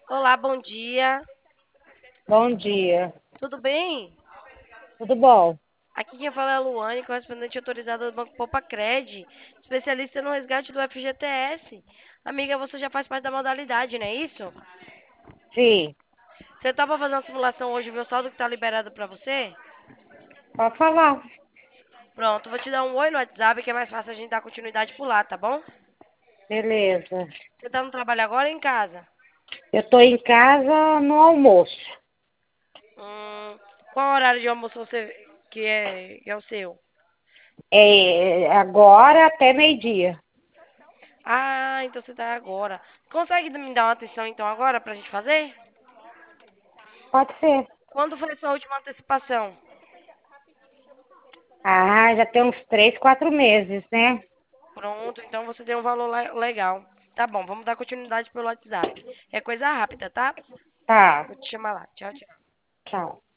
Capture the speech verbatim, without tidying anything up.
Olá, bom dia. Bom dia. Tudo bem? Tudo bom? Aqui quem fala é a Luane, correspondente autorizada do Banco Popacred, especialista no resgate do F G T S. Amiga, você já faz parte da modalidade, não é isso? Sim, Você topa fazer uma simulação hoje, ver o saldo que está liberado para você? pode falar. Pronto, vou te dar um oi no WhatsApp, que é mais fácil a gente dar continuidade por lá, tá bom? Beleza. Você está no trabalho agora ou em casa? Eu tô em casa no almoço. Hum, qual horário de almoço você que é, que é o seu? É agora até meio-dia. Ah, então você tá agora. Consegue me dar uma atenção então agora pra gente fazer? Pode ser. Quando foi a sua última antecipação? Ah, já tem uns três, quatro meses, né? Pronto, então você tem um valor le- legal. Tá bom, vamos dar continuidade pelo WhatsApp. É coisa rápida, tá? Tá. Vou te chamar lá. Tchau, tchau. Tchau.